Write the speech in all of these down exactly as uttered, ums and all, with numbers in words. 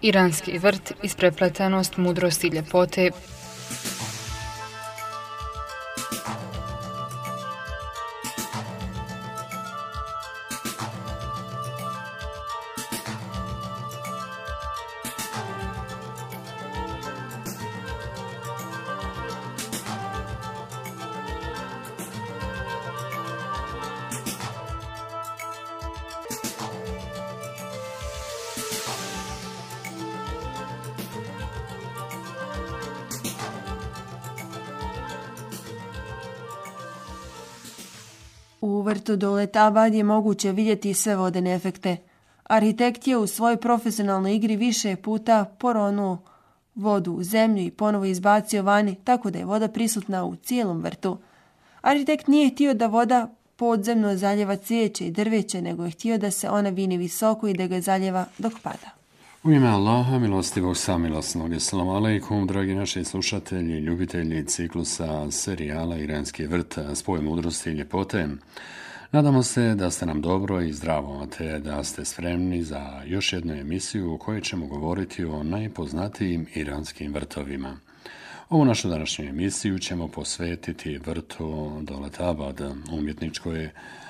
Iranski vrt, isprepletanost mudrosti i ljepote. U vrtu Dawlatabad je moguće vidjeti sve vodene efekte. Arhitekt je u svojoj profesionalnoj igri više puta poronuo vodu u zemlju i ponovo izbacio vani, tako da je voda prisutna u cijelom vrtu. Arhitekt nije htio da voda podzemno zaljeva cvijeće i drveće, nego je htio da se ona vini visoko i da ga zaljeva dok pada. U ime Allaha, milostivog samilosnog, assalamu alaikum, dragi naši slušatelji, ljubitelji ciklusa serijala Iranski vrt, spoj mudrosti i ljepote. Nadamo se da ste nam dobro i zdravo, te da ste spremni za još jednu emisiju u kojoj ćemo govoriti o najpoznatijim iranskim vrtovima. Ovu našu današnju emisiju ćemo posvetiti vrtu Dawlatabad, umjetničkoj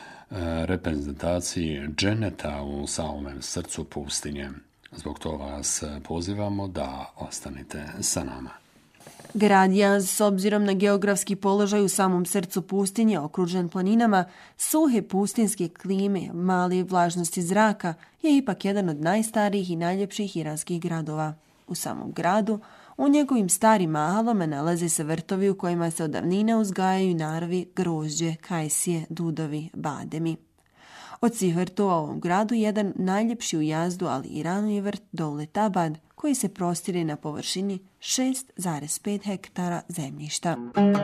reprezentaciji dženeta u samom srcu pustinje. Zbog toga vas pozivamo da ostanete sa nama. Grad Jaz, s obzirom na geografski položaj u samom srcu pustinje, okružen planinama, suhe pustinske klime, male vlažnosti zraka, je ipak jedan od najstarijih i najljepših iranskih gradova. U samom gradu, u njegovim starim mahalama nalaze se vrtovi u kojima se od davnina uzgajaju naravi, grožđe, kajsije, dudovi, bademi. Od svih vrtova u ovom gradu jedan najljepši u Jazdu, ali Iranu, je vrt Dawlatabad, koji se prostire na površini šest zarez pet hektara zemljišta.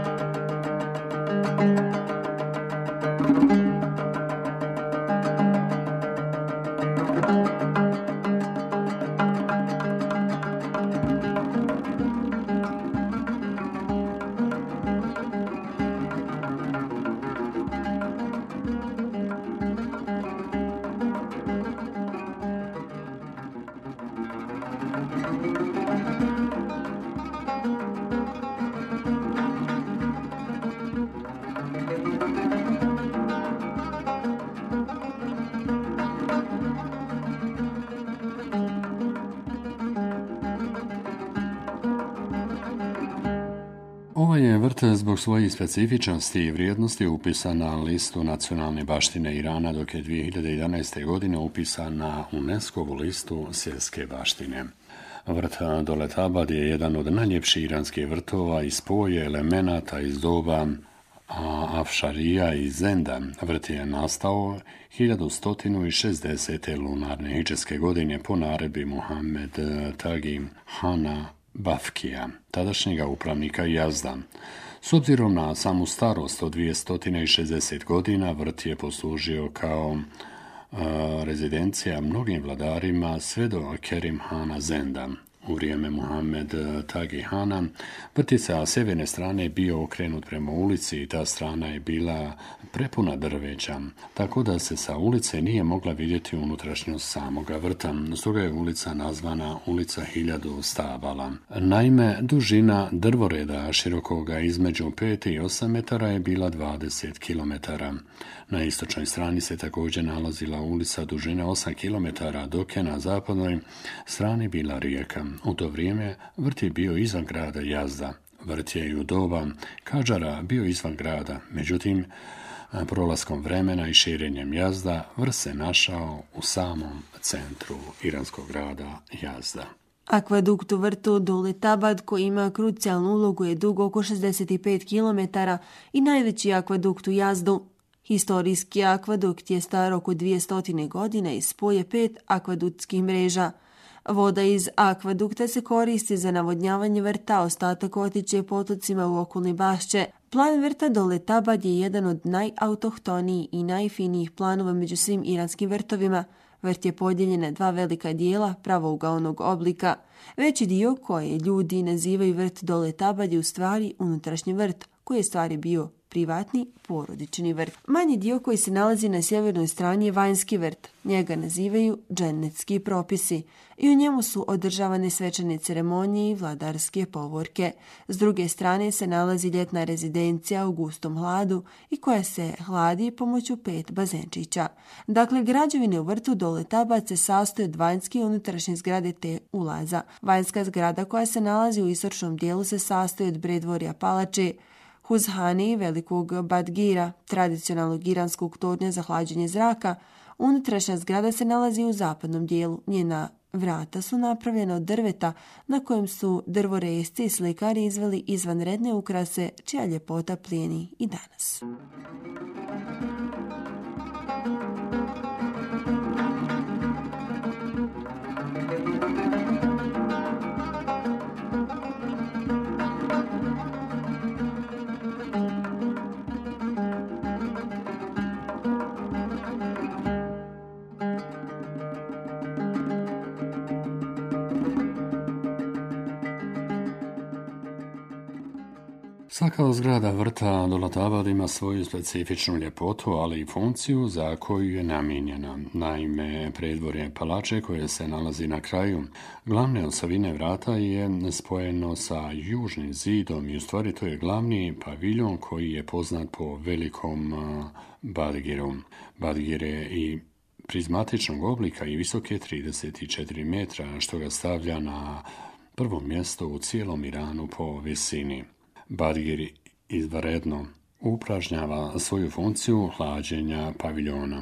Ovaj je vrt zbog svojih specifičnosti i vrijednosti upisan na listu nacionalne baštine Irana, dok je dvije hiljade jedanaeste. godine upisan na UNESCO-vu listu svjetske baštine. Vrt Dawlatabad je jedan od najljepših iranskih vrtova i spoje elemenata iz doba Afšarija i Zenda. Vrt je nastao hiljadu sto šezdesete. lunarne hidžetske godine po naredbi Muhammed Tagi Hana Bafkija, tadašnjega upravnika Jazda. S obzirom na samu starost od dvjesto šezdeset godina, vrt je poslužio kao uh, rezidencija mnogim vladarima sve do Kerim Hana Zenda. U vrijeme Muhammed Tagi Hana vrt je sa sjeverne strane bio okrenut prema ulici i ta strana je bila prepuna drveća, tako da se sa ulice nije mogla vidjeti unutrašnjost samoga vrta. Stoga je ulica nazvana ulica hiljadu stabala. Naime, dužina drvoreda širokoga između pet i osam metara je bila dvadeset kilometara. Na istočnoj strani se također nalazila ulica dužine osam kilometara, dok je na zapadnoj strani bila rijeka. U to vrijeme vrt je bio izvan grada Jazda. Vrt je i u doba Kadžara bio izvan grada, međutim, prolaskom vremena i širenjem Jazda vrt se našao u samom centru iranskog grada Jazda. Akvadukt u vrtu Dawlatabad, koji ima krucijalnu ulogu, je dug oko šezdeset pet kilometara i najveći akvadukt u Jazdu. Historijski akvadukt je star oko dvjesto godina i spoje pet akvadutskih mreža. Voda iz akvadukta se koristi za navodnjavanje vrta, ostatak otiče potocima u okolne bašće. Plan vrta Dawlatabad je jedan od najautohtonijih i najfinijih planova među svim iranskim vrtovima. Vrt je podijeljen na dva velika dijela pravougaonog oblika. Veći dio, koje ljudi nazivaju vrt Dawlatabad, je u stvari unutrašnji vrt, koji je stvari bio privatni porodični vrt. Manji dio koji se nalazi na sjevernoj strani je vanjski vrt. Njega nazivaju dženecki propisi i u njemu su održavane svečane ceremonije i vladarske povorke. S druge strane se nalazi ljetna rezidencija u gustom hladu i koja se hladi pomoću pet bazenčića. Dakle, građevine u vrtu Dole Tabat se sastoje od vanjske i unutrašnje zgrade te ulaza. Vanjska zgrada koja se nalazi u istočnom dijelu se sastoji od predvorja palače, Huzhani, velikog Badgira, tradicionalnog iranskog tornja za hlađenje zraka. Unutrašnja zgrada se nalazi u zapadnom dijelu. Njena vrata su napravljena od drveta na kojem su drvoresci i slikari izveli izvanredne ukrase čija ljepota plijeni i danas. Svaka od zgrada vrta Dole Tabat ima svoju specifičnu ljepotu, ali i funkciju za koju je namijenjena. Naime, predvorje palače koje se nalazi na kraju glavne osovine vrata je spojeno sa južnim zidom i u stvari to je glavni paviljon koji je poznat po velikom Badgiru. Badgir je i prizmatičnog oblika i visoke trideset četiri metra, što ga stavlja na prvo mjesto u cijelom Iranu po visini. Badgir izvanredno upražnjava svoju funkciju hlađenja paviljona.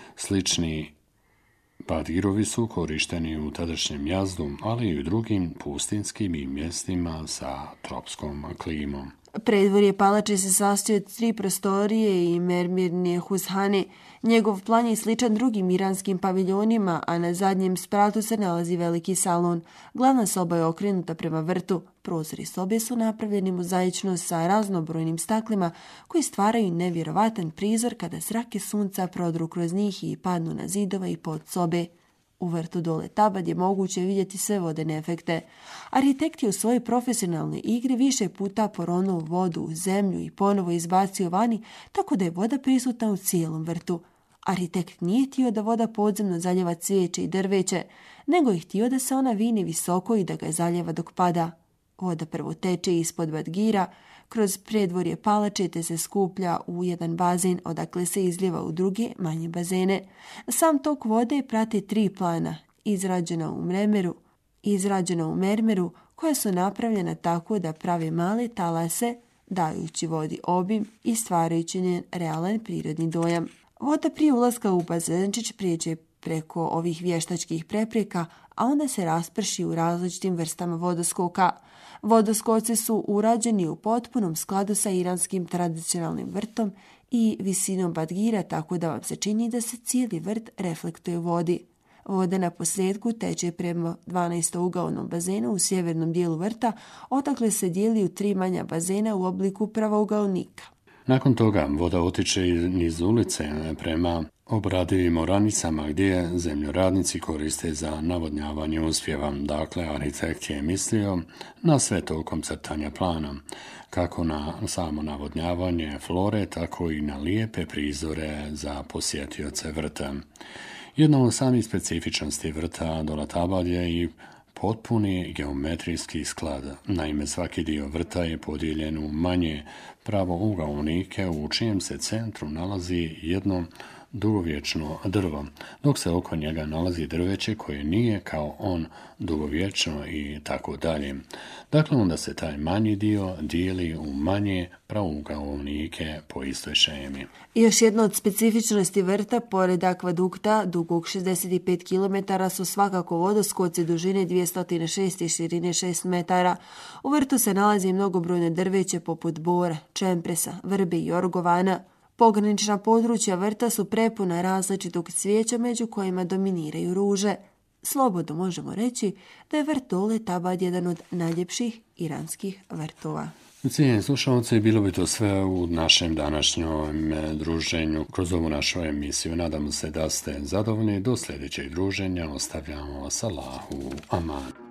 Slični Badgirovi su korišteni u tadašnjem Jazdu, ali i u drugim pustinskim i mjestima sa tropskom klimom. Predvorje palače se sastoji od tri prostorije i mermirne Huzhane. Njegov plan je sličan drugim iranskim paviljonima, a na zadnjem spratu se nalazi veliki salon. Glavna soba je okrenuta prema vrtu. Prozori sobe su napravljeni mozaično sa raznobrojnim staklima koji stvaraju nevjerovatan prizor kada zrake sunca prodru kroz njih i padnu na zidove i pod sobe. U vrtu Dole Tabat je moguće vidjeti sve vodene efekte. Arhitekt je u svojoj profesionalnoj igri više puta poronuo vodu u zemlju i ponovo izbacio vani, tako da je voda prisutna u cijelom vrtu. Arhitekt nije htio da voda podzemno zaljeva cvijeće i drveće, nego je htio da se ona vini visoko i da ga zaljeva dok pada. Voda prvo teče ispod Badgira, kroz predvorje palače te se skuplja u jedan bazen, odakle se izljeva u druge manje bazene. Sam tok vode prate tri plana, izrađena u mremeru, izrađena u mermeru, koja su napravljena tako da prave male talase, dajući vodi obim i stvarajući njen realan prirodni dojam. Voda prije ulaska u bazenčić prijeđe preko ovih vještačkih prepreka, a onda se rasprši u različitim vrstama vodoskoka. Vodoskoci su urađeni u potpunom skladu sa iranskim tradicionalnim vrtom i visinom Badgira, tako da vam se čini da se cijeli vrt reflektuje u vodi. Voda na posljedku teče prema dvanaestougaonom bazenu u sjevernom dijelu vrta, odakle se dijeli u tri manja bazena u obliku pravougaonika. Nakon toga voda otiče niz ulice prema obradivim oranicama gdje zemljoradnici koriste za navodnjavanje uspjeva. Dakle, arhitekt je mislio na sve tokom crtanja plana, kako na samo navodnjavanje flore, tako i na lijepe prizore za posjetioce vrta. Jedna od samih specifičnosti vrta Dole Tabat je i potpuni geometrijski sklad. Naime, svaki dio vrta je podijeljen u manje pravougaonike u čijem se centru nalazi jedno dugovječno drvo, dok se oko njega nalazi drveće koje nije kao on dugovječno i tako dalje. Dakle, onda se taj manji dio dijeli u manje pravougaonike po istoj šemi. Još jedna od specifičnosti vrta, pored akvadukta dugog šezdeset pet kilometara, su svakako vodoskoci dužine dvjesto šest i širine šest metara. U vrtu se nalazi mnogobrojne drveće poput bora, čempresa, vrbe i orgovana. Pogranična područja vrta su prepuna različitog cvijeća među kojima dominiraju ruže. Slobodno možemo reći da je vrt Dole Tabat jedan od najljepših iranskih vrtova. Cijenjeni slušalci, bilo bi to sve u našem današnjem druženju kroz ovu našu emisiju. Nadamo se da ste zadovoljni. Do sljedećeg druženja ostavljamo vas Allahu aman.